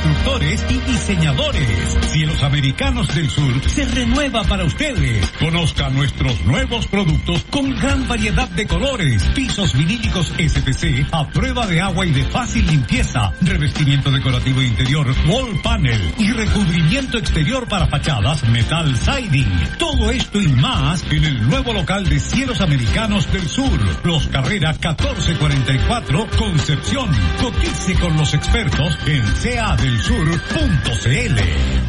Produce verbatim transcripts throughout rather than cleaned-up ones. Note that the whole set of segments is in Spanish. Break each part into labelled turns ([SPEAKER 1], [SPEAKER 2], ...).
[SPEAKER 1] constructores y diseñadores. Cielos Americanos del Sur se renueva para ustedes. Conozca nuestros nuevos productos con gran variedad de colores. Pisos vinílicos S P C a prueba de agua y de fácil limpieza. Revestimiento decorativo interior, wall panel y recubrimiento exterior para fachadas, metal siding. Todo esto y más en el nuevo local de Cielos Americanos del Sur. Los Carrera catorce cuarenta y cuatro, Concepción. Cotice con los expertos en c a del sur punto c l.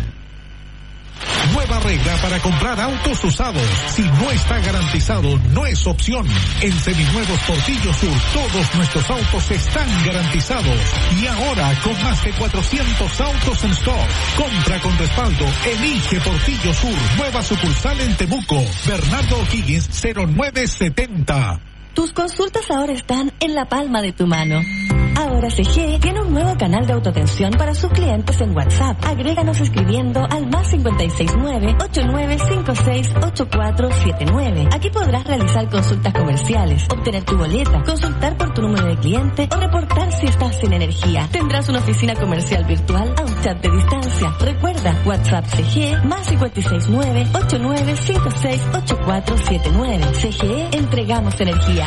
[SPEAKER 2] Nueva regla para comprar autos usados. Si no está garantizado, no es opción. En Seminuevos Portillo Sur, todos nuestros autos están garantizados. Y ahora, con más de cuatrocientos autos en stock. Compra con respaldo. Elige Portillo Sur. Nueva sucursal en Temuco. Bernardo O'Higgins, cero nueve setenta.
[SPEAKER 3] Tus consultas ahora están en la palma de tu mano. Ahora C G tiene un nuevo canal de autoatención para sus clientes en WhatsApp. Agréganos escribiendo al más cinco seis nueve, ocho nueve cinco seis, ocho cuatro siete nueve. Aquí podrás realizar consultas comerciales, obtener tu boleta, consultar por tu número de cliente o reportar si estás sin energía. Tendrás una oficina comercial virtual a un chat de distancia. Recuerda, WhatsApp C G más cinco seis nueve, ocho nueve cinco seis, ocho cuatro siete nueve. C G, entregamos energía.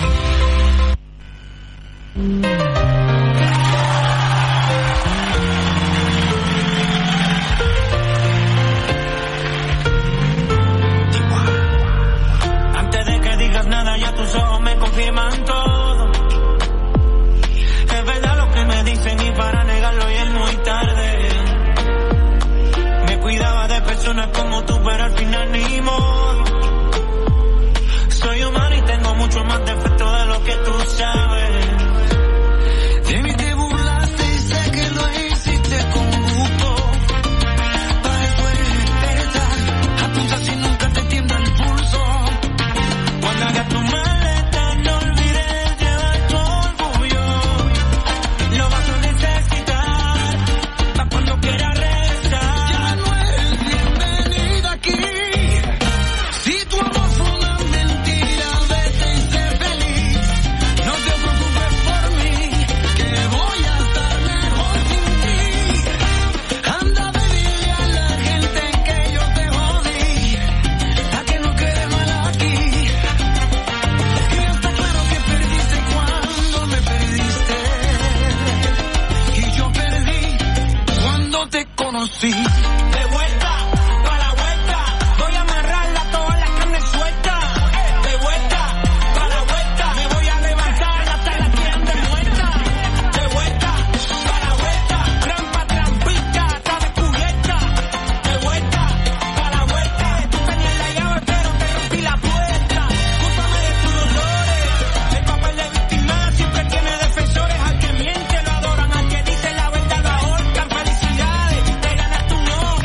[SPEAKER 4] Tus ojos me confirman todo. Es verdad lo que me dicen y para negarlo ya es muy tarde. Me cuidaba de personas como tú, pero al final ni modo. Soy humano y tengo mucho más defectos de lo que tú sabes. De mí te burlaste y sé que lo hiciste con gusto. Para eso eres experta. Apunta si nunca te tiembla el pulso. Cuando hagas tu mano sí. De vuelta, pa' la vuelta, voy a amarrarla toda la carne suelta. De vuelta, pa' la vuelta, me voy a levantar hasta la quieran de muerta. De vuelta, pa' la vuelta, trampa, trampita, está descubierta. De vuelta, pa' la vuelta, tú tenías la llave pero te rompí la puerta. Cúsame de tus dolores, el papel de víctima siempre tiene defensores. Al que miente lo adoran, al que dice la verdad lo ahorcan. Felicidades, te ganas tu no.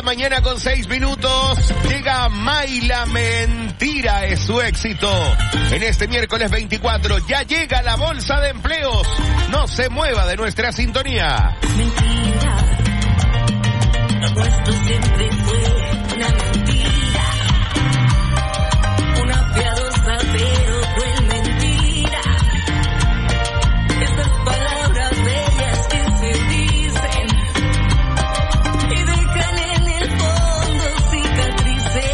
[SPEAKER 5] mañana con seis minutos. Llega Mayla, mentira es su éxito. En este miércoles veinticuatro ya llega la bolsa de empleos. No se mueva de nuestra sintonía.
[SPEAKER 6] Mentira, todo esto siempre fue una mentira, una piadosa pero cruel mentira. Estas palabras bellas que se dicen y dejan en el fondo cicatrices.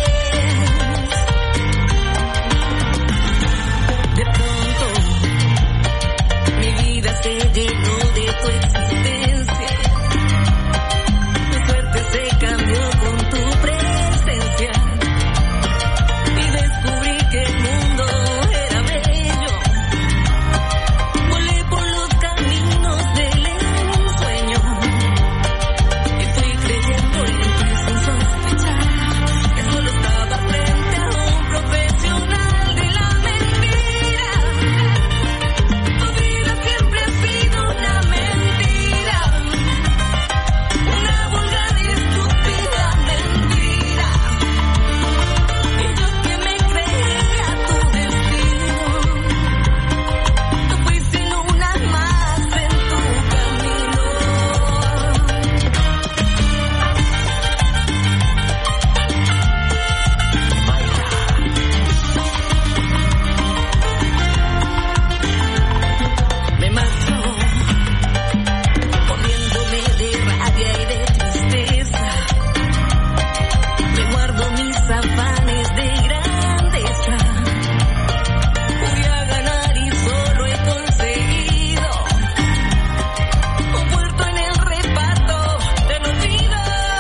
[SPEAKER 6] De pronto mi vida se llenó de tu existencia. Mi suerte se cambió con tu presencia y descubrí que el mundo era bello. Volé por los caminos del ensueño y fui creyendo en ti sin sospechar que solo estaba frente a un profesional de la mentira. Tu vida siempre ha sido una mentira, una vulgar y estúpida mentira. Y yo que me creía tu destino, no fui sino una más en tu camino. Me marcho, poniéndome de rabia y de tristeza. Me guardo mis afanes de grandeza. Fui a ganar y solo he conseguido un puerto en el reparto del olvido.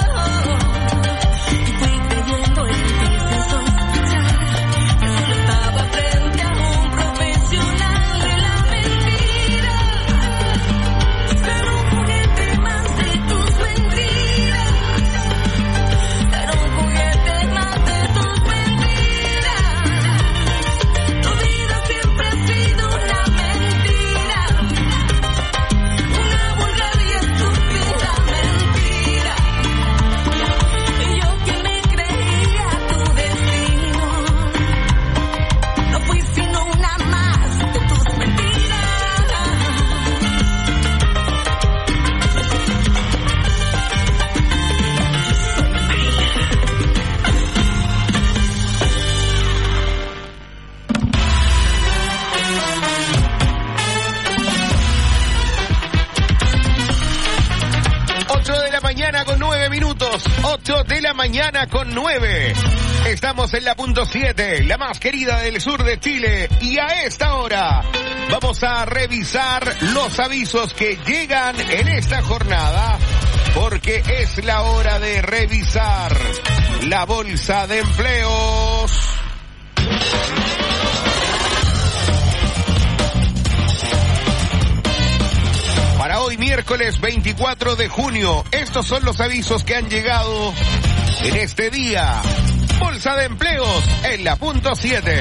[SPEAKER 6] Y fui creyendo en ti sin sospechar que solo estaba frente a un profesional de la mentira. Era un juguete más de tus mentiras. Era un juguete más de tus mentiras. Tu vida siempre ha sido una mentira, una vulgar y estúpida mentira. Y yo que me creía tu destino, no fui sino una más de tus mentiras.
[SPEAKER 5] ocho de la mañana con nueve minutos. ocho de la mañana con nueve. Estamos en la punto siete, la más querida del sur de Chile. Y a esta hora vamos a revisar los avisos que llegan en esta jornada, porque es la hora de revisar la bolsa de empleos. Para hoy, miércoles veinticuatro de junio, estos son los avisos que han llegado en este día. Bolsa de empleos en la punto siete.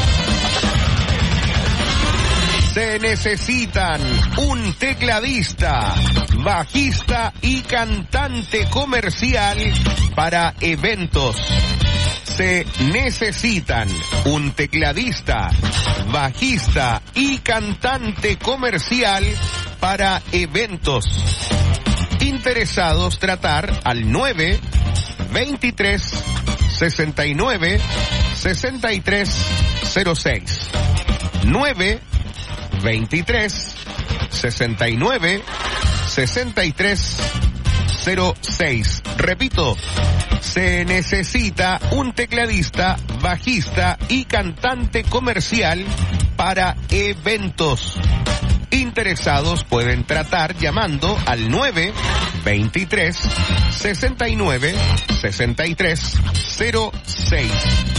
[SPEAKER 5] Se necesitan un tecladista, bajista y cantante comercial para eventos. Se necesitan un tecladista, bajista y cantante comercial para eventos. Interesados, tratar al nueve veintitrés sesenta y nueve sesenta y tres cero seis. nueve veintitrés sesenta y nueve sesenta y tres cero seis. Repito, se necesita un tecladista, bajista y cantante comercial para eventos. Interesados pueden tratar llamando al nueve veintitrés sesenta y nueve sesenta y tres cero seis.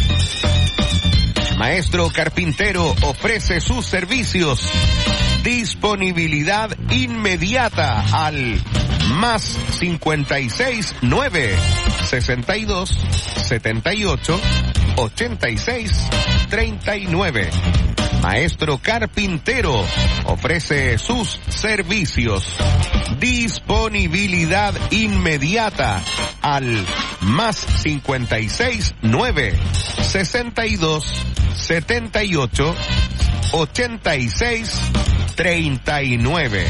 [SPEAKER 5] Maestro Carpintero ofrece sus servicios. Disponibilidad inmediata al más cincuenta y seis nueve sesenta y dos setenta y ocho ochenta y seis treinta y nueve. Maestro Carpintero ofrece sus servicios. Disponibilidad inmediata al más cincuenta y seis nueve sesenta y dos setenta y ocho ochenta y seis treinta y nueve.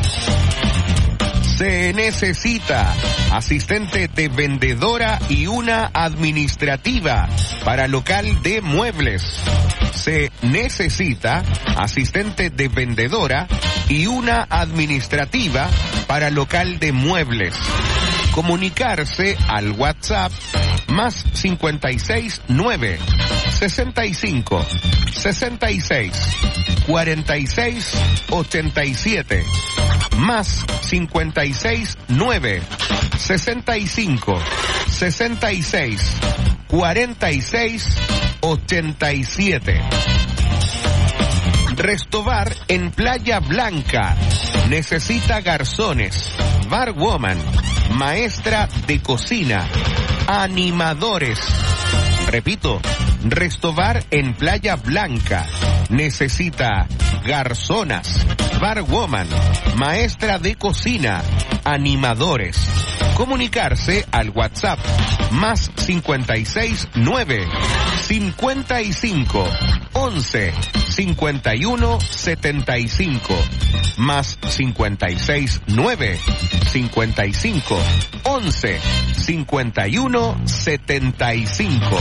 [SPEAKER 5] Se necesita asistente de vendedora y una administrativa para local de muebles. Se necesita asistente de vendedora y una administrativa para local de muebles. Comunicarse al WhatsApp más cincuenta y seis nueve sesenta y cinco sesenta y seis cuarenta y seis ochenta y siete más cincuenta y seis nueve sesenta y cinco sesenta y seis cuarenta y seis ochenta y siete. Restobar en Playa Blanca necesita garzones, barwoman, maestra de cocina, animadores. Repito, Restobar en Playa Blanca necesita garzonas, barwoman, maestra de cocina, animadores. Comunicarse al WhatsApp más cincuenta y seis nueve cincuenta y cinco once cincuenta y uno setenta y cinco más cincuenta y seis nueve cincuenta y cinco once cincuenta y uno setenta y cinco.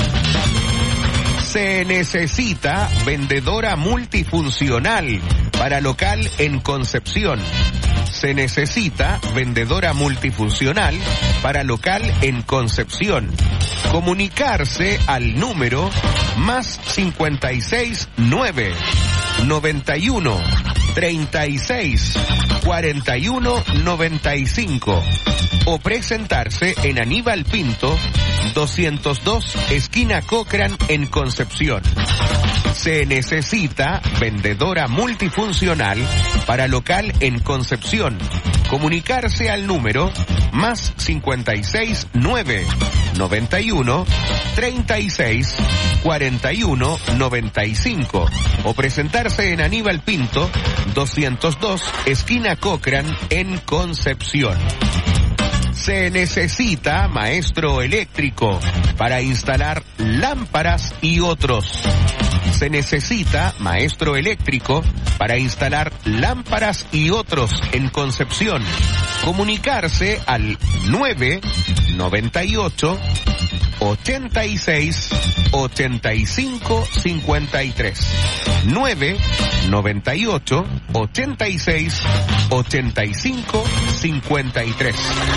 [SPEAKER 5] Se necesita vendedora multifuncional para local en Concepción. Se necesita vendedora multifuncional para local en Concepción. Comunicarse al número más cincuenta y seis nueve noventa y uno treinta y seis cuarenta y uno noventa y cinco o presentarse en Aníbal Pinto doscientos dos esquina Cochrane en Concepción. Se necesita vendedora multifuncional para local en Concepción. Comunicarse al número más cincuenta y seis nueve noventa y uno treinta y seis cuarenta y uno noventa y cinco o presentarse en Aníbal Pinto doscientos dos esquina Cochrane en Concepción. Se necesita maestro eléctrico para instalar lámparas y otros. Se necesita maestro eléctrico para instalar lámparas y otros en Concepción. Comunicarse al nueve noventa y ocho ochenta y seis ochenta y cinco cincuenta y tres. nueve noventa y ocho ochenta y seis ochenta y cinco cincuenta y tres.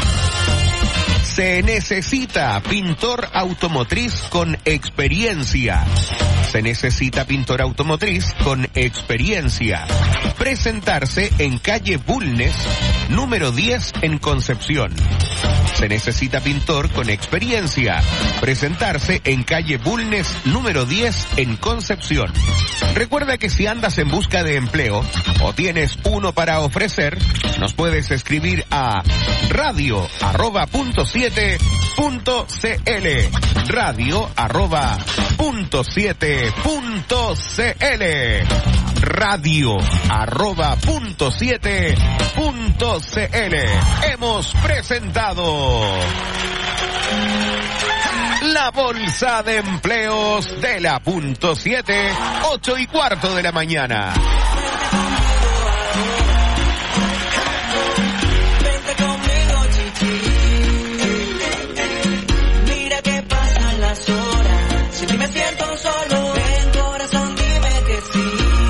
[SPEAKER 5] Se necesita pintor automotriz con experiencia. Se necesita pintor automotriz con experiencia. Presentarse en calle Bulnes, número diez en Concepción. Se necesita pintor con experiencia. Presentarse en calle Bulnes, número diez en Concepción. Recuerda que si andas en busca de empleo o tienes uno para ofrecer, nos puedes escribir a radio arroba punto siete punto cl. Radio arroba punto siete punto cl. Radio arroba punto siete punto cl. Hemos presentado la bolsa de empleos de la punto siete, ocho y cuarto de la mañana.
[SPEAKER 4] Vente conmigo, chichi. Mira que pasan las horas. Si me siento solo, ven corazón, dime que sí.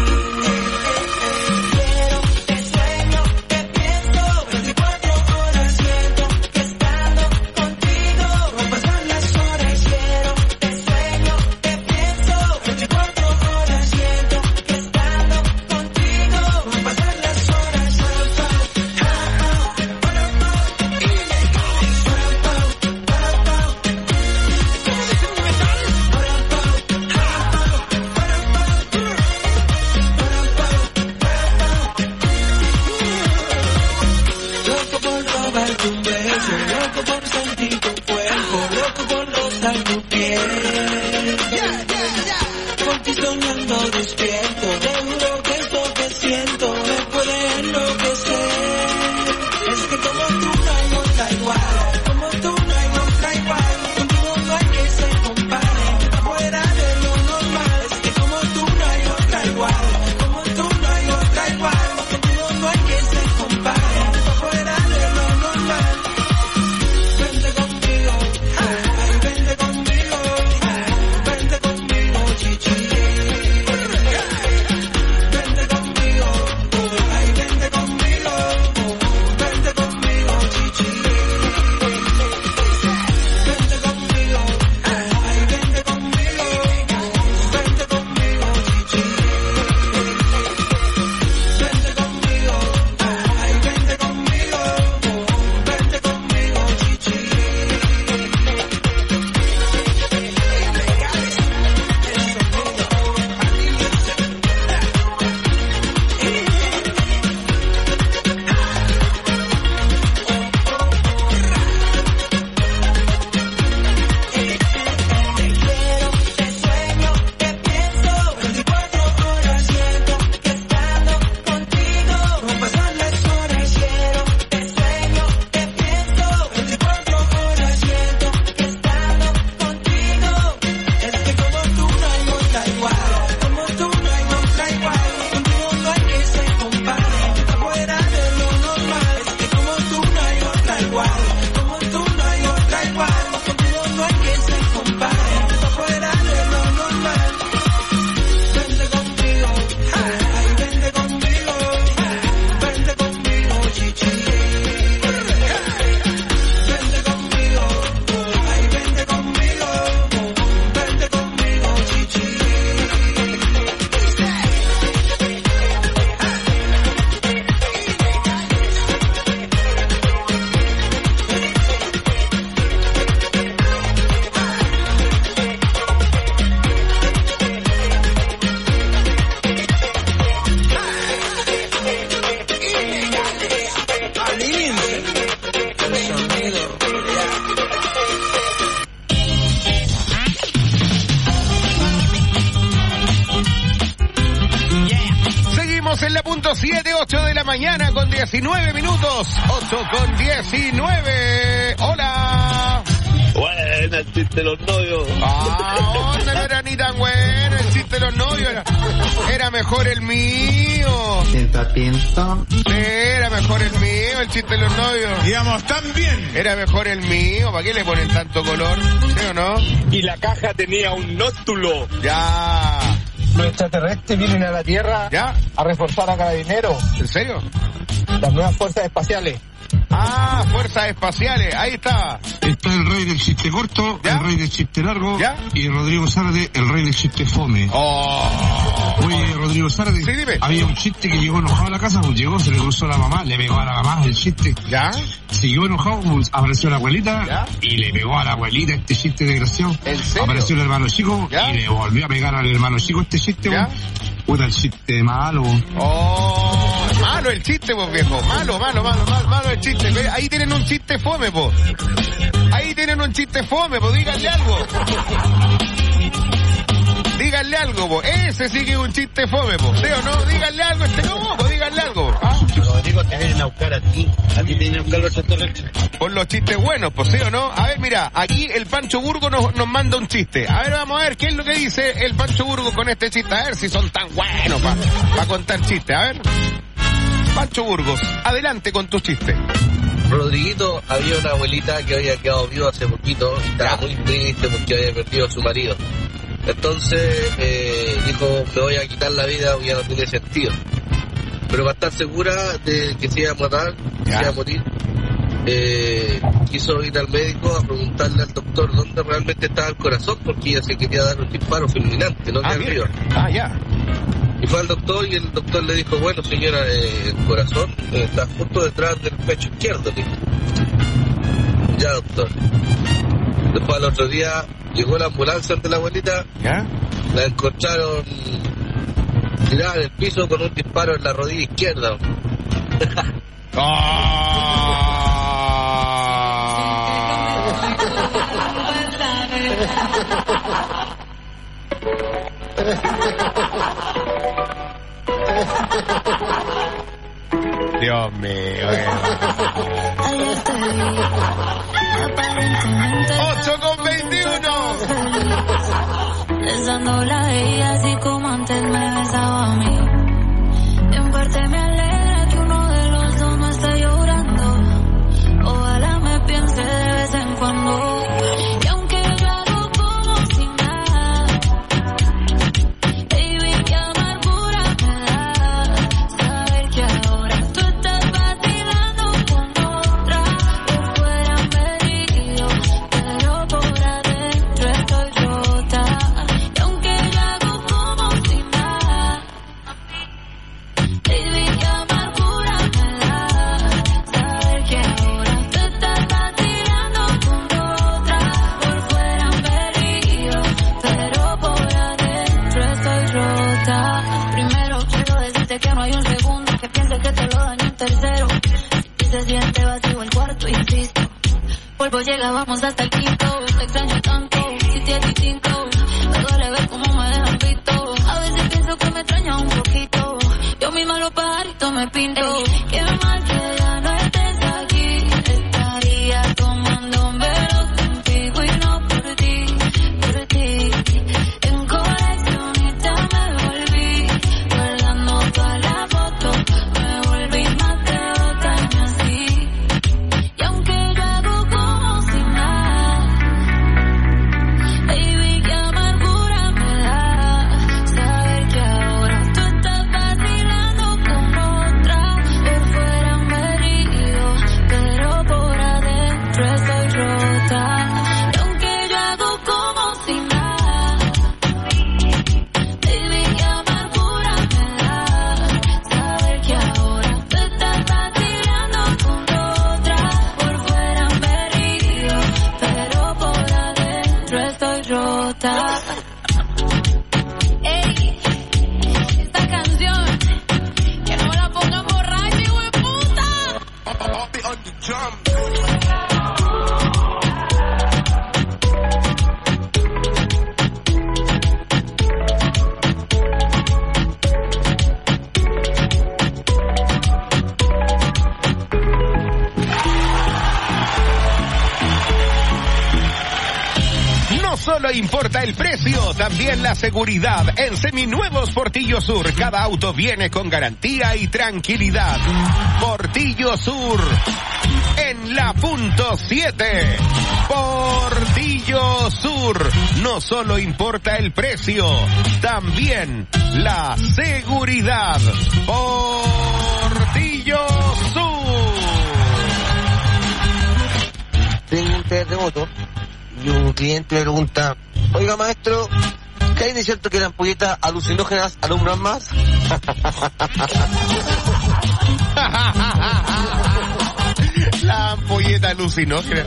[SPEAKER 4] Quiero, te sueño, te pienso. veinticuatro horas siento que estando contigo pasan las horas. Quiero, te sueño, te pienso. veinticuatro horas siento que estando contigo pasan las horas.
[SPEAKER 5] Estamos en la punto siete, ocho de la mañana con diecinueve minutos. ocho con diecinueve. Hola.
[SPEAKER 7] Bueno, el chiste de los novios.
[SPEAKER 5] Ah, no era ni tan bueno el chiste de los novios. Era, era mejor el mío.
[SPEAKER 8] Tinto, tinto.
[SPEAKER 5] Sí, era mejor el mío, el chiste de los novios.
[SPEAKER 9] Digamos, también.
[SPEAKER 5] Era mejor el mío. ¿Para qué le ponen tanto color? ¿Sí o no?
[SPEAKER 7] Y la caja tenía un nótulo.
[SPEAKER 5] Ya.
[SPEAKER 10] Los extraterrestres vienen a la Tierra
[SPEAKER 5] ¿Ya?
[SPEAKER 10] a reforzar a Carabineros,
[SPEAKER 5] ¿En serio?
[SPEAKER 10] las nuevas fuerzas espaciales.
[SPEAKER 5] Ah, fuerzas espaciales. Ahí está.
[SPEAKER 11] Está el rey del chiste corto,
[SPEAKER 5] ¿Ya?
[SPEAKER 11] el rey del chiste largo
[SPEAKER 5] ¿Ya?
[SPEAKER 11] y Rodrigo Zárate, el rey del chiste fome.
[SPEAKER 5] Oh.
[SPEAKER 11] Oye, Rodrigo Zárate,
[SPEAKER 5] Sí, dime.
[SPEAKER 11] había un chiste que llegó enojado a la casa, pues llegó, se le cruzó a la mamá, le pegó a la mamá el chiste.
[SPEAKER 5] ¿Ya?
[SPEAKER 11] Siguió enojado, pues, apareció la abuelita
[SPEAKER 5] ¿Ya?
[SPEAKER 11] y le pegó a la abuelita este chiste desgraciado.
[SPEAKER 5] ¿En serio?
[SPEAKER 11] Apareció el hermano chico
[SPEAKER 5] ¿Ya?
[SPEAKER 11] y le volvió a pegar al hermano chico este chiste.
[SPEAKER 5] ¿Ya?
[SPEAKER 11] Puta, el chiste malo.
[SPEAKER 5] Oh, malo el chiste, pues, viejo. Malo, malo, malo, malo, malo el chiste. Ve, ahí tienen un chiste fome, pues. Ahí tienen un chiste fome, pues, díganle algo. Díganle algo, po. Ese sí que es un chiste fome, po. ¿Sí o no? Díganle algo a este no, po. Díganle algo. ¿Ah?
[SPEAKER 7] Rodrigo, te vienen a buscar a ti. A ti te vienen a buscar los extraterrestres.
[SPEAKER 5] Por los chistes buenos, pues, ¿sí o no? A ver, mira, aquí el Pancho Burgo nos, nos manda un chiste. A ver, vamos a ver qué es lo que dice el Pancho Burgo con este chiste. A ver si son tan buenos para pa contar chistes. A ver. Pancho Burgos, adelante con tus chistes.
[SPEAKER 7] Rodriguito, había una abuelita que había quedado viuda hace poquito y estaba muy triste porque había perdido a su marido. Entonces eh, dijo, me voy a quitar la vida porque ya no tiene sentido. Pero para estar segura de que se iba a matar, que se iba a morir, eh, quiso ir al médico a preguntarle al doctor dónde realmente estaba el corazón, porque ella se quería dar un disparo fulminante, no
[SPEAKER 5] Ah,
[SPEAKER 7] que arriba.
[SPEAKER 5] Ah, ya.
[SPEAKER 7] Y fue al doctor y el doctor le dijo, bueno señora, eh, el corazón eh, está justo detrás del pecho izquierdo. Le dijo. Ya, doctor. Después al otro día llegó la ambulancia ante la abuelita,
[SPEAKER 5] ¿Ya?
[SPEAKER 7] la encontraron tirada en el piso con un disparo en la rodilla izquierda.
[SPEAKER 5] Dios mío.
[SPEAKER 6] Ayer te vi, aparentemente
[SPEAKER 5] ocho con veintiuno.
[SPEAKER 6] besándola a ella así como antes me besaba a mí. En parte me alegra que uno de los dos no esté llorando. Ojalá me piense de vez en cuando. Y aunque yo hago como si nada, baby, qué amargura me da saber que ahora tú estás vacilando con otra. Por fuera me río, pero por adentro estoy rota. Y aunque yo hago como si nada, baby, qué amargura me da saber que ahora tú estás vacilando con otra. Por fuera me río, pero por adentro estoy rota. Primero quiero decirte que no hay un segundo que piense que te lo daño un tercero. Y se siente vacío el cuarto, insisto. Polvo llega, vamos hasta el quinto. Te extraño tanto, si te es distinto. Me duele ver cómo me dejan visto. A veces pienso que me extraña un poquito. Yo misma los pajaritos me pinto. Qué mal que ya no estés aquí. Estaría tomando un velo contigo y no por ti, por ti. En coleccionista me volví, guardando todas las fotos. Me volví más de otra y así. Y aunque yo hago como si nada, baby, qué amargura me da saber que ahora tú estás vacilando con otra.
[SPEAKER 5] importa el precio, también la seguridad. En Seminuevos Portillo Sur, cada auto viene con garantía y tranquilidad. Portillo Sur, en la punto siete. Portillo Sur, no solo importa el precio, también la seguridad. Portillo Sur.
[SPEAKER 7] Tengo un terremoto y un cliente me pregunta, oiga maestro, ¿qué hay de cierto que las ampolletas alucinógenas alumbran más?
[SPEAKER 5] La ampolleta alucinógena.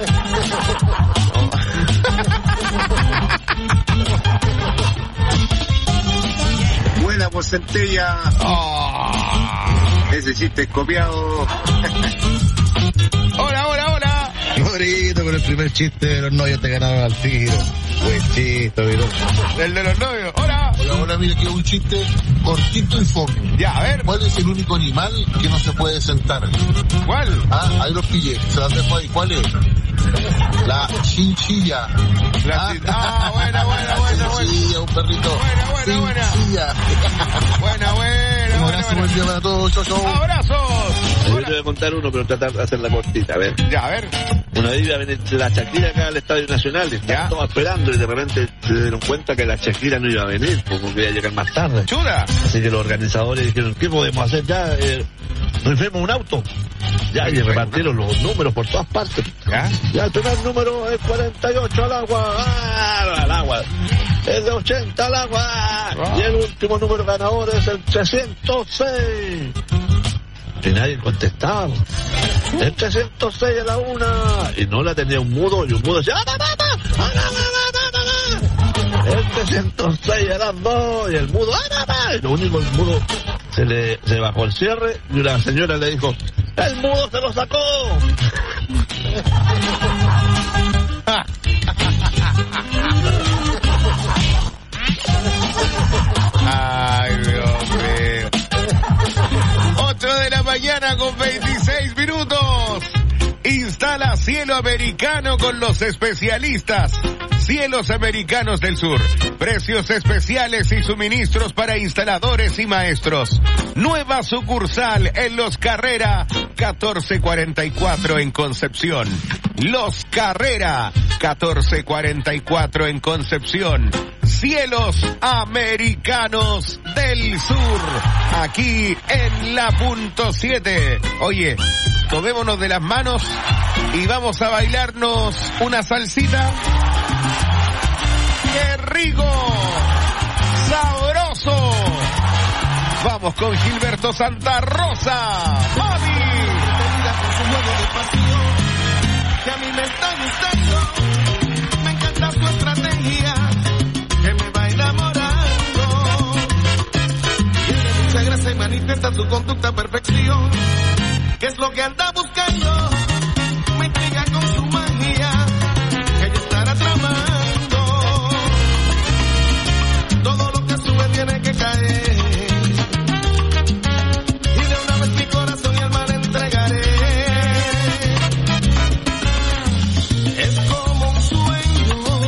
[SPEAKER 11] Buena por centella.
[SPEAKER 5] Oh.
[SPEAKER 11] Ese chiste es copiado.
[SPEAKER 5] Hola, hola, hola.
[SPEAKER 8] Morito, con el primer chiste de los novios te ganaron al tiro. Buen chiste, ¿vieron?
[SPEAKER 5] El de los novios. Hola.
[SPEAKER 8] Hola, hola, mira que un chiste cortito y fome.
[SPEAKER 5] Ya, a ver.
[SPEAKER 8] ¿Cuál es el único animal que no se puede sentar?
[SPEAKER 5] ¿Cuál?
[SPEAKER 8] Ah, ahí los pillé. Se las dejo ahí. ¿Cuál es? La chinchilla.
[SPEAKER 5] La
[SPEAKER 8] ah,
[SPEAKER 5] chin- ah, buena, buena, buena, buena.
[SPEAKER 8] Chinchilla, un perrito.
[SPEAKER 5] Buena, buena, buena.
[SPEAKER 8] Chinchilla.
[SPEAKER 5] Buena, buena,
[SPEAKER 8] Un
[SPEAKER 5] buena,
[SPEAKER 8] abrazo, buen
[SPEAKER 5] buena.
[SPEAKER 8] día para todos. Chau, chau.
[SPEAKER 5] Abrazos.
[SPEAKER 9] Yo te voy a contar uno, pero tratar de hacerla cortita, a ver.
[SPEAKER 5] Ya, a ver.
[SPEAKER 9] Una vez iba a venir la Shakira acá al Estadio Nacional, estaban todos esperando y de repente se dieron cuenta que la Shakira no iba a venir, porque iba a llegar más tarde.
[SPEAKER 5] Chuda.
[SPEAKER 9] Así que los organizadores dijeron, ¿qué podemos hacer ya? Eh, rifemos un auto. Ya, y repartieron los números por todas partes.
[SPEAKER 5] Ya.
[SPEAKER 9] Ya, el primer número es cuarenta y ocho al agua. ¡Ah! Al agua. El de ochenta al agua.
[SPEAKER 5] Ah.
[SPEAKER 9] Y el último número ganador es el trescientos seis. Y nadie contestaba. El trescientos seis a la una. Y no la tenía un mudo. Y un mudo decía, ¡ah, mamá, mamá, mamá, mamá! El trescientos seis a las dos. Y el mudo, ¡ah, mamá! Y lo único, el mudo se le se bajó el cierre. Y una señora le dijo, ¡el mudo se lo sacó!
[SPEAKER 5] Ay, Dios mío. ocho de la mañana con veintiséis minutos. Instala Cielo Americano con los especialistas. Cielos Americanos del Sur. Precios especiales y suministros para instaladores y maestros. Nueva sucursal en Los Carrera, catorce cuarenta y cuatro en Concepción. Los Carrera, catorce cuarenta y cuatro en Concepción. Cielos Americanos del Sur, aquí en la punto siete. Oye, tomémonos de las manos y vamos a bailarnos una salsita. ¡Qué rico! ¡Sabroso! Vamos con Gilberto Santa Rosa. ¡Mami!
[SPEAKER 12] Con su juego de pasión, que a mí me está gustando. Me encanta su estrategia, que me va enamorando. Tiene mucha gracia y manifiesta su conducta a perfección. ¿Qué es lo que anda buscando? Me intriga con su magia, que ella estará tramando. Todo lo que sube tiene que caer. Y de una vez mi corazón y alma le entregaré. Es como un sueño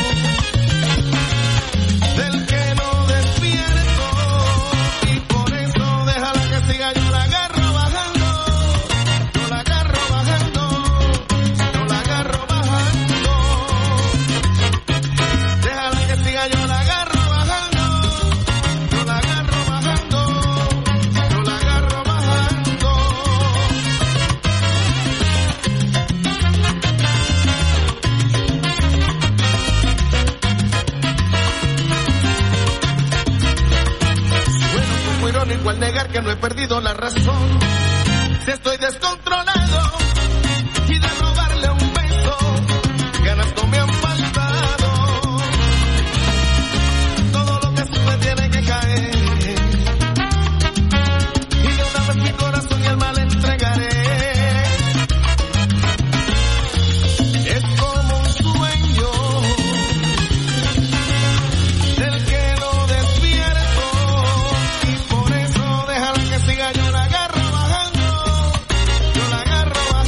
[SPEAKER 12] del que no despierto. Y por eso déjala que siga, yo la agarro bajando. Yo la agarro bajando. Yo la agarro bajando. Déjala que siga, yo la agarro. Igual negar que no he perdido la razón. Si estoy descontrolado y de robarle un beso, ganas no me han faltado. Todo lo que sube tiene que caer. Y de una vez mi corazón y alma le entregaré. Es como un sueño del que no despierto. Y por eso déjala que siga, yo la agarro bajando. Yo la agarro bajando.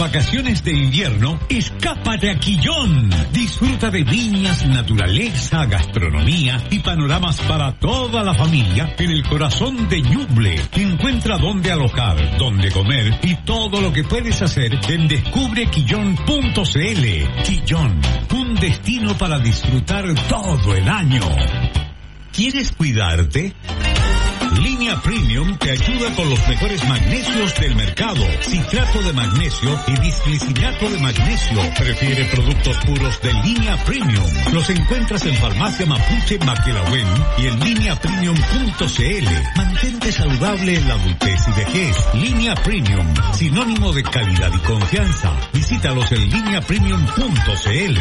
[SPEAKER 1] vacaciones de invierno, escápate a Quillón. Disfruta de viñas, naturaleza, gastronomía y panoramas para toda la familia en el corazón de Ñuble. Encuentra dónde alojar, dónde comer y todo lo que puedes hacer en descubre quillón punto c l. Quillón, un destino para disfrutar todo el año. ¿Quieres cuidarte? Línea Premium te ayuda con los mejores magnesios del mercado. Citrato de magnesio y bisglicinato de magnesio. Prefiere productos puros de Línea Premium. Los encuentras en Farmacia Mapuche Maquelahuen y en línea premium punto c l. Mantente saludable en la adultez y vejez. Línea Premium, sinónimo de calidad y confianza. Visítalos en línea premium punto c l.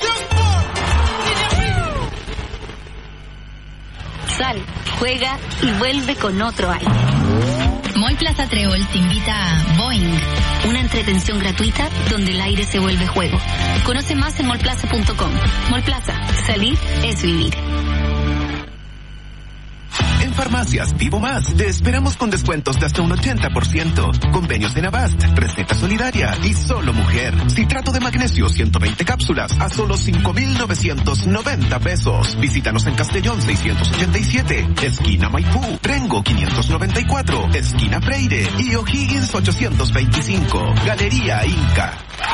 [SPEAKER 13] Sal, juega y vuelve con otro aire.
[SPEAKER 14] Mall Plaza Trébol te invita a Boing,
[SPEAKER 13] una entretención gratuita donde el aire se vuelve juego. Conoce más en mallplaza punto com. Mall Plaza, salir es vivir.
[SPEAKER 15] En Farmacias Vivo Más te esperamos con descuentos de hasta un ochenta por ciento. Convenios en Avast, receta solidaria y solo mujer. Citrato de magnesio ciento veinte cápsulas a solo cinco mil novecientos noventa pesos. Visítanos en Castellón seiscientos ochenta y siete, esquina Maipú, Rengo quinientos noventa y cuatro, esquina Freire y O'Higgins ochocientos veinticinco. Galería Inca.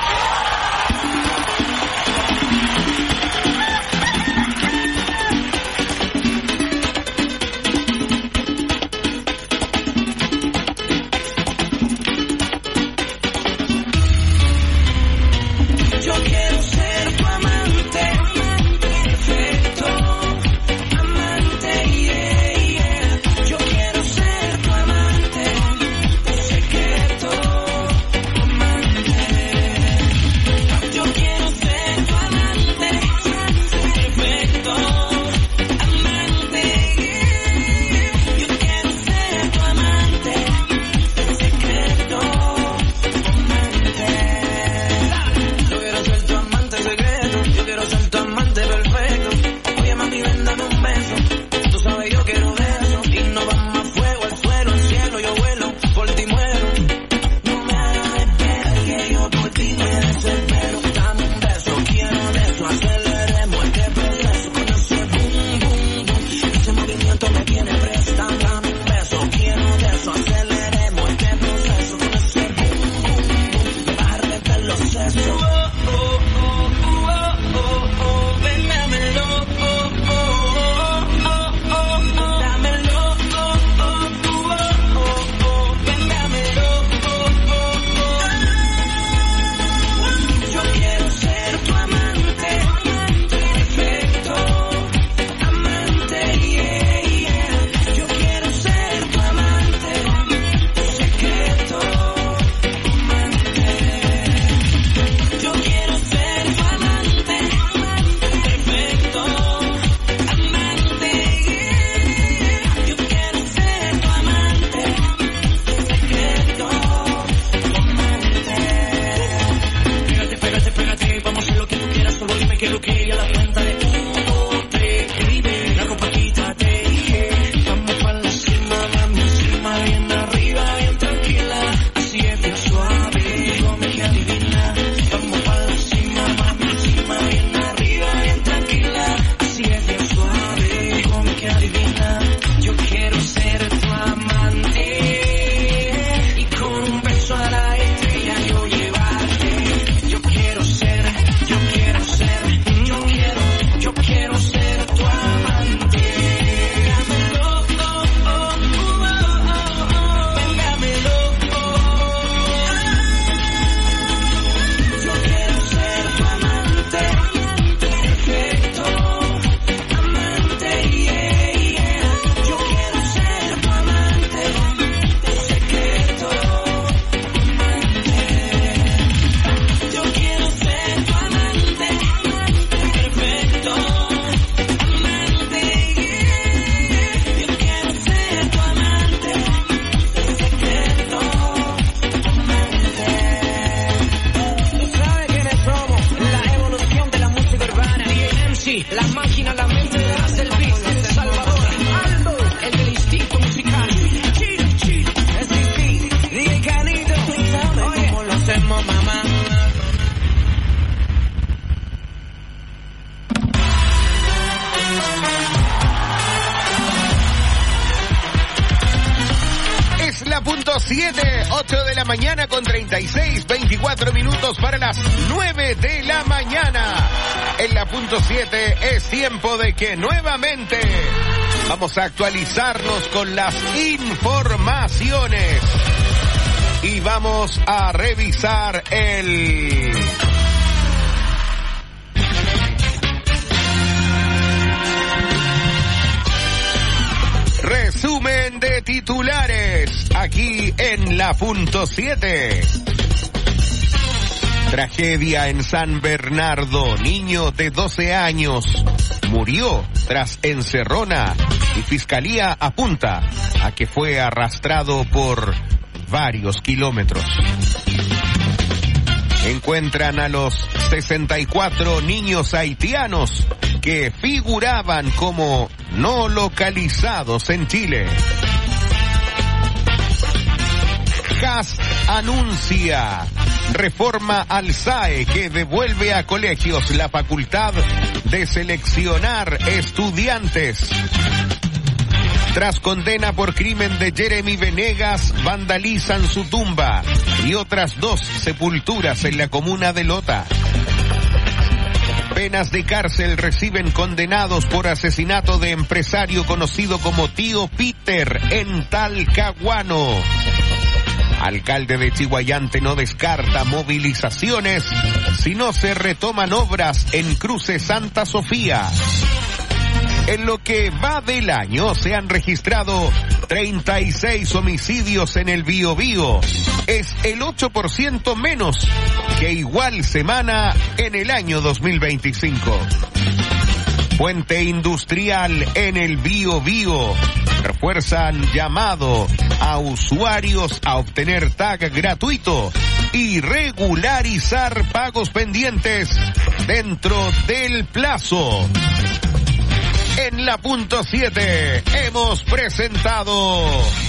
[SPEAKER 16] La máquina, la mente detrás del beat. Salvador, Aldo, el del instinto musical. Chill, chill, es D J, D J Canito. Oye, ¿cómo lo hacemos, mamá?
[SPEAKER 5] siete, ocho de la mañana con treinta y seis, veinticuatro minutos para las nueve de la mañana. En la punto siete es tiempo de que nuevamente vamos a actualizarnos con las informaciones y vamos a revisar el... resumen de titulares aquí en la punto siete. Tragedia en San Bernardo. Niño de doce años murió tras encerrona y fiscalía apunta a que fue arrastrado por varios kilómetros. Encuentran a los sesenta y cuatro niños haitianos que figuraban como no localizados en Chile. C A S anuncia reforma al S A E que devuelve a colegios la facultad de seleccionar estudiantes. Tras condena por crimen de Jeremy Venegas, vandalizan su tumba y otras dos sepulturas en la comuna de Lota. Penas de cárcel reciben condenados por asesinato de empresario conocido como Tío Peter en Talcahuano. Alcalde de Chihuayante no descarta movilizaciones si no se retoman obras en Cruce Santa Sofía. En lo que va del año se han registrado treinta y seis homicidios en el Biobío. Es el ocho por ciento menos que igual semana en el año dos mil veinticinco. Puente industrial en el Biobío. Refuerzan llamado a usuarios a obtener tag gratuito y regularizar pagos pendientes dentro del plazo. En la punto siete hemos presentado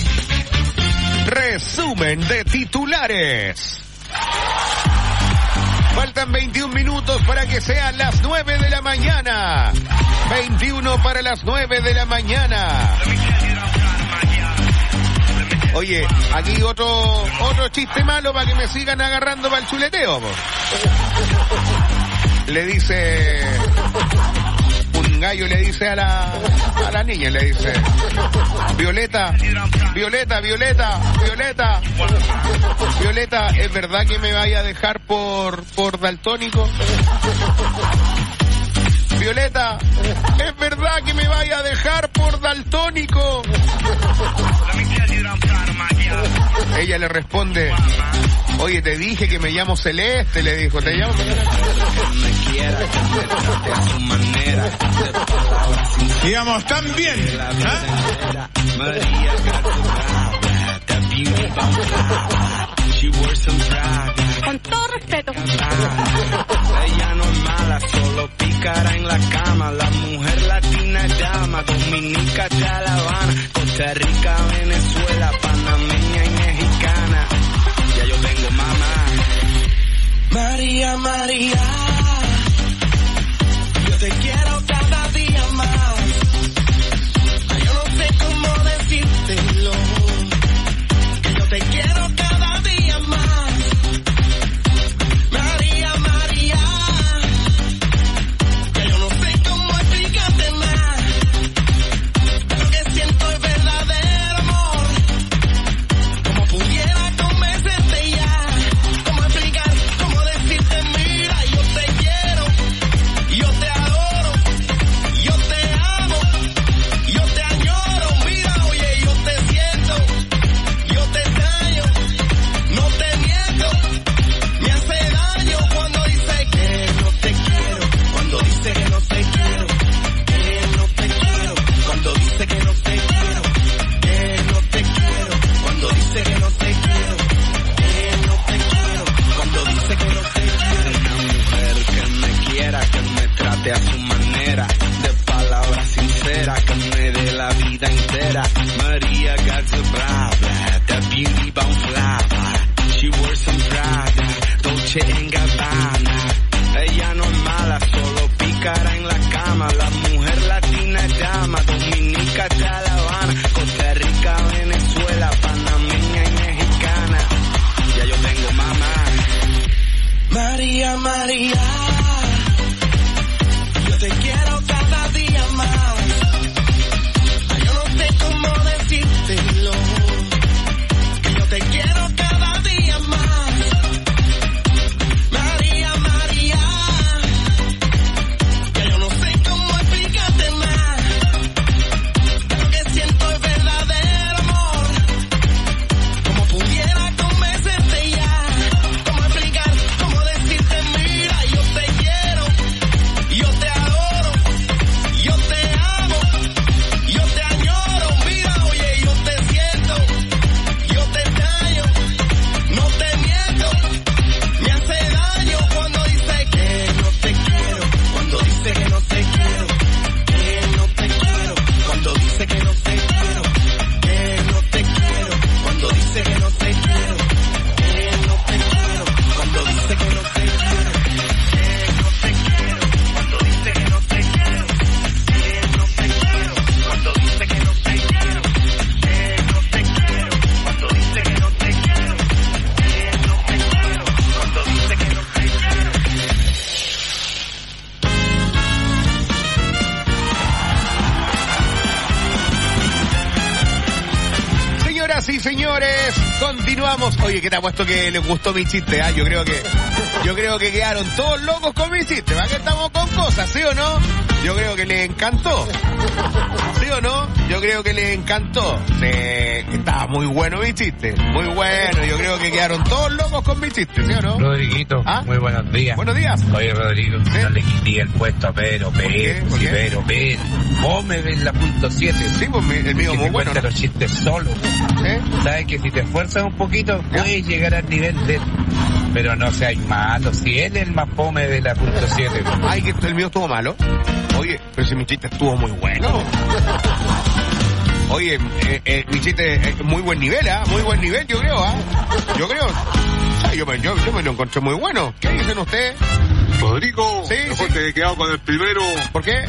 [SPEAKER 5] resumen de titulares. Faltan veintiún minutos para que sean las nueve de la mañana. veintiuno para las nueve de la mañana. Oye, aquí otro otro chiste malo para que me sigan agarrando para el chuleteo. Po. Le dice... un gallo le dice a la a la niña, le dice: Violeta, Violeta, Violeta, Violeta, Violeta, ¿es verdad que me vaya a dejar por por daltónico? Violeta, ¿es verdad que me vaya a dejar por daltónico? Ella le responde: oye, te dije que me llamo Celeste, le dijo, te llamo
[SPEAKER 11] Digamos, tan bien.
[SPEAKER 17] Con todo respeto.
[SPEAKER 4] Ella no es mala, solo pícara en la cama. La mujer latina llama, dominica de La Habana, Costa Rica, Venezuela, panameña y mexicana. Ya yo tengo mamá. María, María, yo te quiero cada día más. Yo no sé cómo decírtelo, que yo te quiero cada día más. María, María, que yo no sé cómo explicarte más. Lo que siento es verdadero amor. Como pudiera convencerte ya. Cómo explicar, cómo decirte, mira, yo te quiero, yo te adoro, yo te amo, yo te añoro. Mira, oye, yo te siento, yo te extraño, no te miento. Me hace daño cuando dice que no te quiero, cuando dice que no te quiero, que no te quiero, cuando dice que no te quiero, que no te quiero, cuando dice que no te quiero, que no te quiero, cuando dice que no te quiero. Una mujer que me quiera, que me trate a su manera, de palabras sinceras, que me dé la vida entera. Maria got the bra bra, that beauty bound fly. She wears some Prada, Dolce and Gabbana. Ella no es mala, solo pícara en la cama. La mujer latina llama, dominica de La Habana, Costa Rica, Venezuela, panameña y mexicana.
[SPEAKER 5] señores, continuamos. Oye, ¿qué te ha puesto que les gustó mi chiste? Ah, yo creo que yo creo que quedaron todos locos con mi chiste. ¿Para qué estamos con cosas, sí o no? Yo creo que les encantó. ¿Sí o no? Yo creo que les encantó. Sí, estaba muy bueno mi chiste. Muy bueno. Yo creo que quedaron todos locos con mi chiste, ¿sí o no?
[SPEAKER 18] Rodriguito,
[SPEAKER 5] ¿Ah?
[SPEAKER 18] muy buenos días.
[SPEAKER 5] Buenos días.
[SPEAKER 18] Oye, Rodrigo,
[SPEAKER 5] ¿Sí?
[SPEAKER 18] no le quité el puesto a Pedro,
[SPEAKER 5] ¿Por qué?
[SPEAKER 18] Pedro,
[SPEAKER 5] ¿Por
[SPEAKER 18] sí,
[SPEAKER 5] qué?
[SPEAKER 18] Pedro, Pedro. Vos me ves la punto siete.
[SPEAKER 5] Sí, pues mi- el mío
[SPEAKER 18] que
[SPEAKER 5] muy
[SPEAKER 18] te
[SPEAKER 5] bueno,
[SPEAKER 18] cuenta
[SPEAKER 5] ¿no?
[SPEAKER 18] los chistes solo.
[SPEAKER 5] ¿Sí?
[SPEAKER 18] Sabes que si te esfuerzas un poquito, puedes llegar al nivel de él. Pero no seas malo, si él es el más fome de la punto siete.
[SPEAKER 5] Ay, que el mío estuvo malo. Oye, pero si mi chiste estuvo muy bueno. Oye, eh, eh, mi chiste es muy buen nivel, ¿ah? Muy buen nivel, yo creo, ¿ah? Yo creo. Sí, yo, me, yo, yo me lo encontré muy bueno. ¿Qué dicen ustedes?
[SPEAKER 19] Rodrigo,
[SPEAKER 5] Sí,
[SPEAKER 19] mejor
[SPEAKER 5] sí.
[SPEAKER 19] te he quedado con el primero.
[SPEAKER 5] ¿Por qué?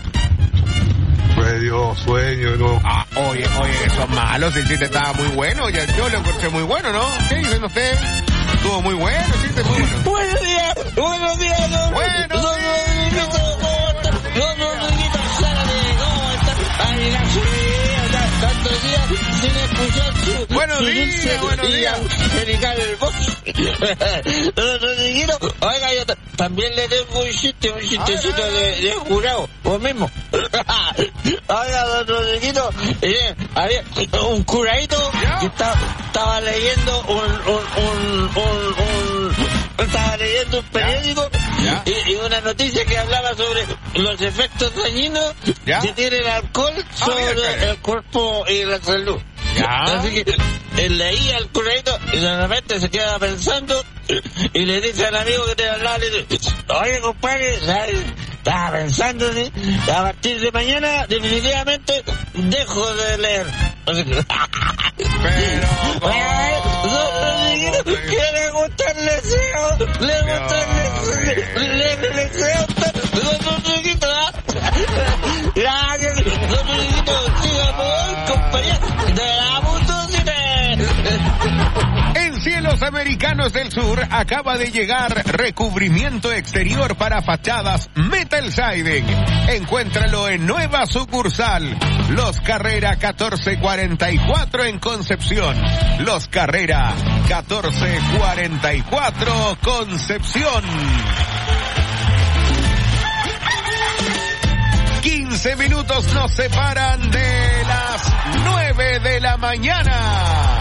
[SPEAKER 19] Me dio sueño, ¿no?
[SPEAKER 5] Ah, oye, oye, son malos, el chiste estaba muy bueno, ya, yo lo encontré muy bueno, ¿no? ¿Qué dicen ustedes? Estuvo muy bueno, el chiste muy bueno.
[SPEAKER 20] Buenos días, buenos días, don
[SPEAKER 5] Buenos
[SPEAKER 20] don Rodriguito, ¿cómo está? Don Rodriguito, Zárate, ¿cómo está? Ay, la subida, tantos días sin escuchar su...
[SPEAKER 5] Buenos
[SPEAKER 20] su
[SPEAKER 5] días,
[SPEAKER 20] dulce
[SPEAKER 5] buenos
[SPEAKER 20] y
[SPEAKER 5] días.
[SPEAKER 20] angelical voz. Don Rodriguito, oiga, yo ta- también le tengo un chiste, un chistecito de, de jurado, vos mismo. Oiga, don Rodriguito, eh, había un curadito que estaba, estaba leyendo un, un, un, un, un- estaba leyendo un periódico y, y una noticia que hablaba sobre los efectos dañinos
[SPEAKER 5] ¿Ya?
[SPEAKER 20] que tiene el alcohol sobre
[SPEAKER 5] mira, claro.
[SPEAKER 20] el cuerpo y la salud.
[SPEAKER 5] Ya.
[SPEAKER 20] Así que él leía el curadito y de repente se queda pensando y le dice al amigo que te hablaba, le dice, oye compadre, ¿sabes? Estaba pensando, ¿sí? A partir de mañana definitivamente dejo de leer. Así que-
[SPEAKER 5] Pero...
[SPEAKER 20] Ay, don Rodriguito, ¿qué le gusta el deseo? ¿Le gusta el deseo? ¿Le, le deseo usted, don Rodriguito? ¿Ah? Gracias, don Rodriguito, sigamos, compañero, de la motocicleta.
[SPEAKER 5] En cielos americanos del sur acaba de llegar recubrimiento exterior para fachadas Metal Siding. Encuéntralo en nueva sucursal, Los Carrera catorce cuarenta y cuatro en Concepción. Los Carrera catorce cuarenta y cuatro Concepción. quince minutos nos separan de las nueve de la mañana.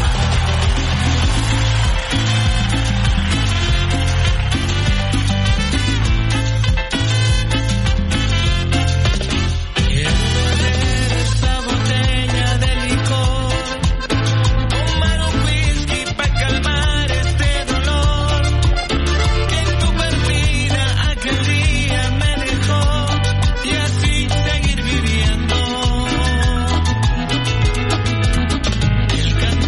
[SPEAKER 4] Esta botella de licor, tomar un whisky para calmar este dolor que en tu partida aquel día me dejó y así seguir viviendo. El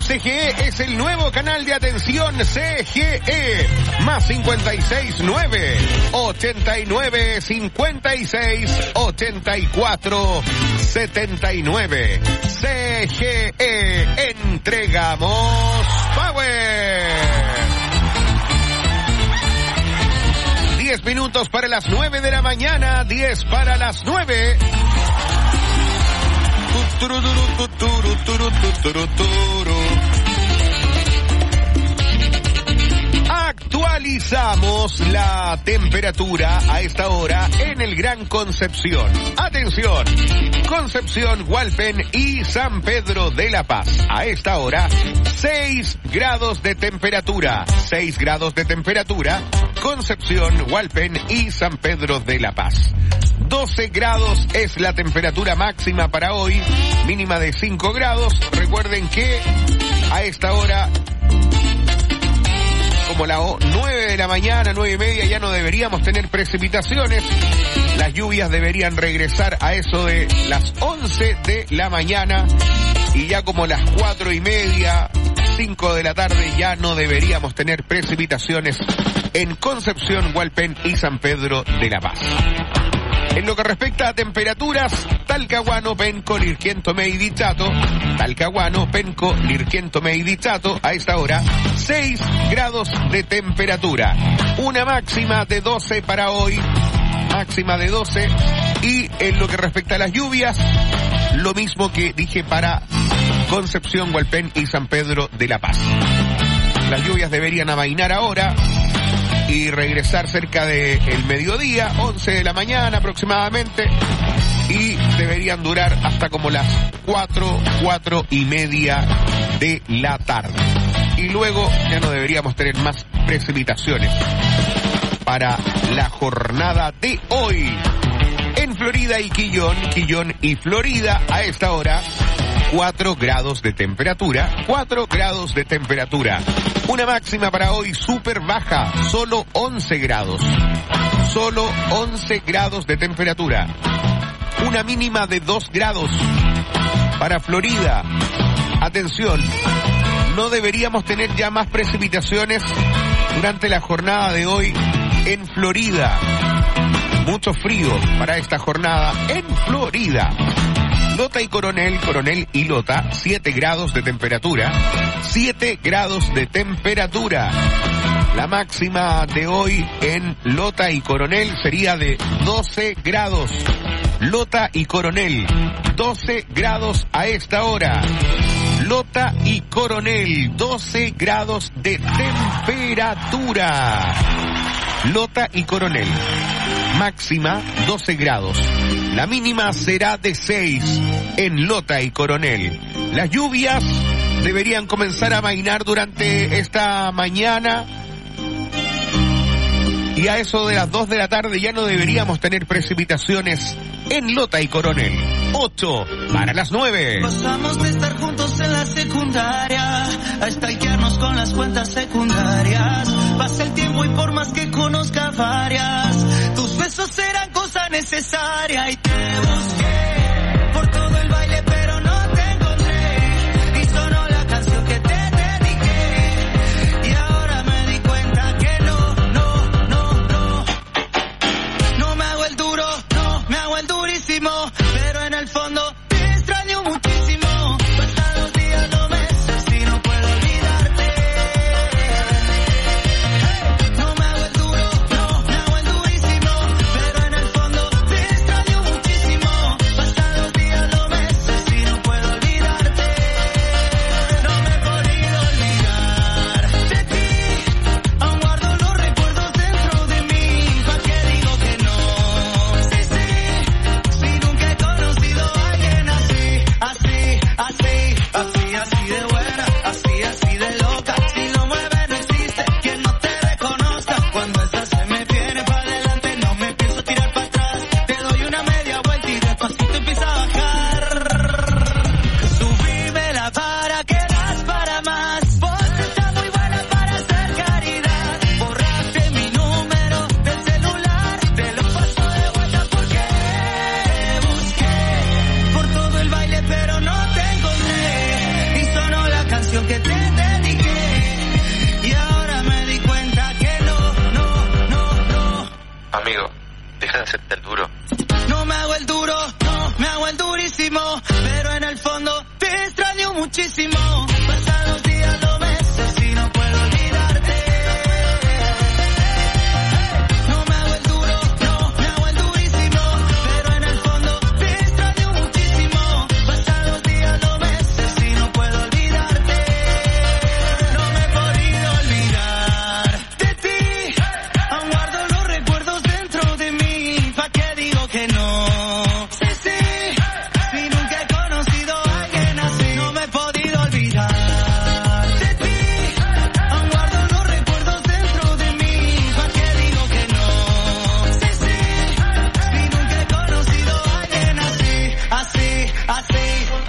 [SPEAKER 5] C G E es el nuevo canal de atención C G E. Más cincuenta y seis nueve, ochenta y nueve, cincuenta y seis, ochenta y cuatro, setenta y nueve. C G E, entregamos Power. Diez minutos para las nueve de la mañana, diez para las nueve. Actualizamos la temperatura a esta hora en el Gran Concepción. Atención, Concepción, Hualpén y San Pedro de la Paz. A esta hora, seis grados de temperatura. seis grados de temperatura. Concepción, Hualpén y San Pedro de la Paz. doce grados es la temperatura máxima para hoy, mínima de cinco grados. Recuerden que a esta hora, como las nueve de la mañana, nueve y media, ya no deberíamos tener precipitaciones. Las lluvias deberían regresar a eso de las once de la mañana y ya como las cuatro y media, cinco de la tarde, ya no deberíamos tener precipitaciones en Concepción, Hualpén y San Pedro de la Paz. En lo que respecta a temperaturas, Talcahuano, Penco, Lirquén, Tomé y Dichato, Talcahuano, Penco, Lirquén, Tomé y Dichato, a esta hora, seis grados de temperatura. Una máxima de doce para hoy, máxima de doce. Y en lo que respecta a las lluvias, lo mismo que dije para Concepción, Hualpén y San Pedro de la Paz. Las lluvias deberían amainar ahora y regresar cerca del mediodía, once de la mañana aproximadamente, y deberían durar hasta como las cuatro, cuatro y media de la tarde. Y luego ya no deberíamos tener más precipitaciones para la jornada de hoy. En Florida y Quillón, Quillón y Florida, a esta hora, cuatro grados de temperatura, cuatro grados de temperatura. Una máxima para hoy súper baja, solo once grados. Solo once grados de temperatura. Una mínima de dos grados para Florida. Atención, no deberíamos tener ya más precipitaciones durante la jornada de hoy en Florida. Mucho frío para esta jornada en Florida. Lota y Coronel, Coronel y Lota, siete grados de temperatura, siete grados de temperatura. La máxima de hoy en Lota y Coronel sería de doce grados. Lota y Coronel, doce grados a esta hora. Lota y Coronel, doce grados de temperatura. Lota y Coronel, máxima doce grados. La mínima será de seis en Lota y Coronel. Las lluvias deberían comenzar a amainar durante esta mañana. Y a eso de las dos de la tarde ya no deberíamos tener precipitaciones en Lota y Coronel. ocho para las nueve.
[SPEAKER 4] Pasamos de estar juntos en la secundaria a stalkearnos con las cuentas secundarias. Pasa el tiempo y por más que conozca varias, tus besos eran cosa necesaria y te busqué por todo el baile pero no te encontré y sonó la canción que te dediqué y ahora me di cuenta que no, no, no, no no me hago el duro, no me hago el durísimo, pero en el fondo te extraño muchísimo. Pasados días no meses y no puedo olvidarte. No me hago el duro, no me hago el durísimo, pero en el fondo te extraño muchísimo.
[SPEAKER 21] Amigo, deja de hacerte el duro.
[SPEAKER 4] No me hago el duro, no me hago el durísimo, pero en el fondo te extraño muchísimo. Pasan los días, los meses y no puedo olvidarte. No me hago el duro, no me hago el durísimo, pero en el fondo te extraño muchísimo. Pasan los días, los meses y no puedo olvidarte. No me he podido olvidar de ti. Aún guardo los recuerdos dentro de mí. ¿Pa' qué digo que no? Sí, sí, si nunca he conocido a alguien así. No me he podido olvidar de ti. Aún guardo los recuerdos dentro de mí. ¿Pa' qué digo que no? Sí, sí, si nunca he conocido a alguien así, así, así.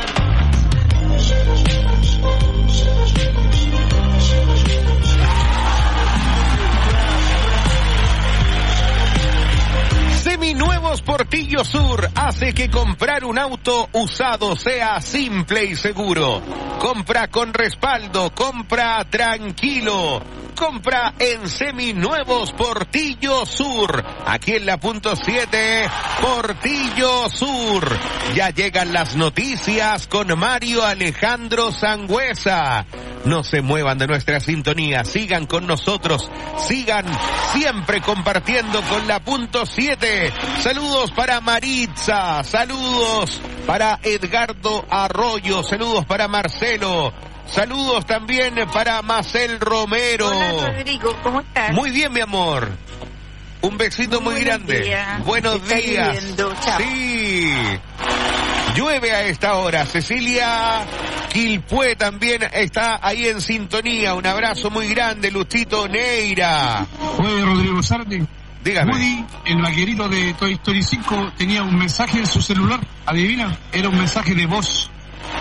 [SPEAKER 5] Seminuevos Portillo Sur hace que comprar un auto usado sea simple y seguro. Compra con respaldo, compra tranquilo. Compra en Seminuevos Portillo Sur. Aquí en la punto siete, Portillo Sur. Ya llegan las noticias con Mario Alejandro Sangüesa. No se muevan de nuestra sintonía, sigan con nosotros, sigan siempre compartiendo con la punto siete. Saludos para Maritza, saludos para Edgardo Arroyo, saludos para Marcelo, saludos también para Marcel Romero.
[SPEAKER 22] Hola Rodrigo, ¿cómo estás?
[SPEAKER 5] Muy bien, mi amor. Un besito muy, muy grande.
[SPEAKER 22] Días.
[SPEAKER 5] Buenos
[SPEAKER 22] Está
[SPEAKER 5] días.
[SPEAKER 22] lloviendo. Chao.
[SPEAKER 5] Sí. Llueve a esta hora. Cecilia Quilpué también está ahí en sintonía. Un abrazo muy grande, Lustito Neira.
[SPEAKER 11] Oye, Rodrigo Sardi.
[SPEAKER 5] Dígame.
[SPEAKER 11] Woody, el vaquerito de Toy Story cinco, tenía un mensaje en su celular. ¿Adivina? Era un mensaje de voz.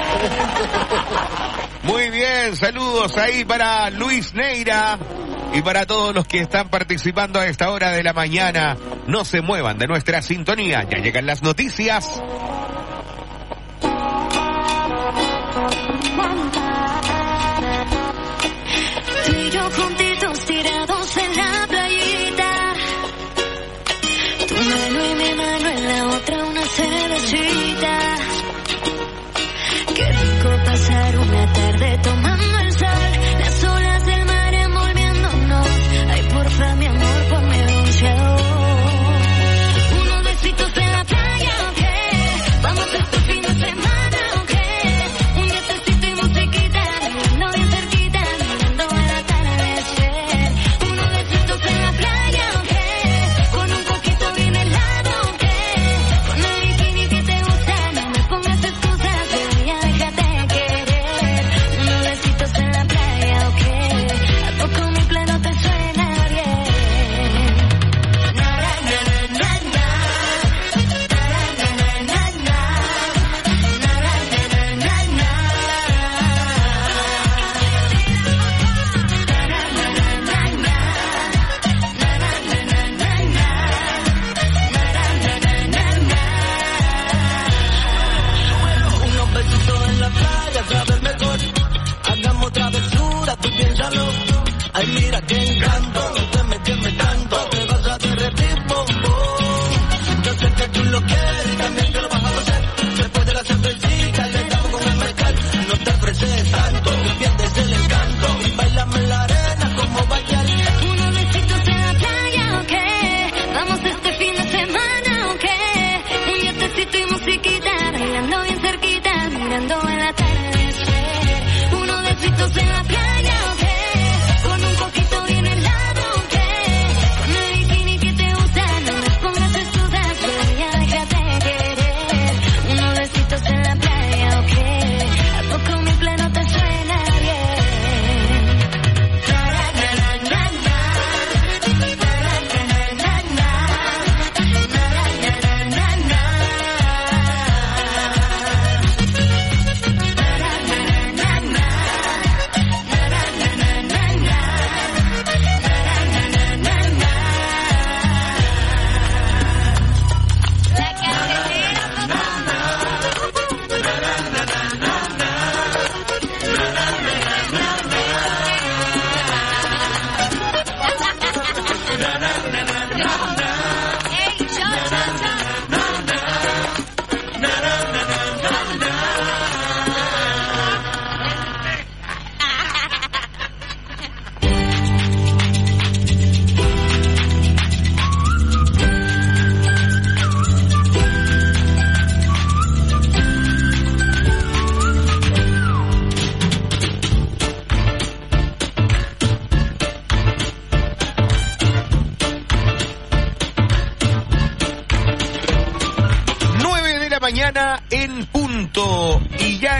[SPEAKER 5] Muy bien, saludos ahí para Luis Neira y para todos los que están participando a esta hora de la mañana. No se muevan de nuestra sintonía, ya llegan las noticias.
[SPEAKER 6] Tú y yo juntitos tirados en la playita, tu mano y mi mano en la otra una cervecita. Qué rico pasar una tarde tomando el sol, las olas del mar envolviéndonos. Ay, porfa, mi amor, ponme bronceador. Unos besitos en la playa, ¿ok? Vamos este fin de semana, ¿ok? Un vientecito y musiquita, bailando bien cerquita, mirando el atardecer. Unos besitos en la playa, ¿ok? Con un poquito bien helado, ¿ok? Con el bikini que te gusta, no me pongas excusas, baby, ya déjate querer. Unos besitos
[SPEAKER 5] mañana en punto. Y ya